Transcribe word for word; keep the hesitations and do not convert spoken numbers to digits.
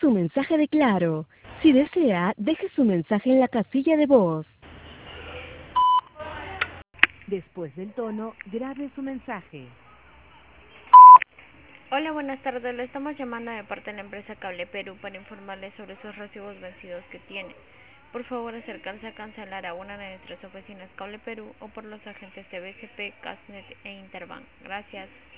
su mensaje de Claro. Si desea, deje su mensaje en la casilla de voz. Después del tono, grabe su mensaje. Hola, buenas tardes. Le estamos llamando de parte de la empresa Cable Perú para informarle sobre sus recibos vencidos que tiene. Por favor, acercarse a cancelar a una de nuestras oficinas Cable Perú o por los agentes de B C P, Casnet e Interbank. Gracias.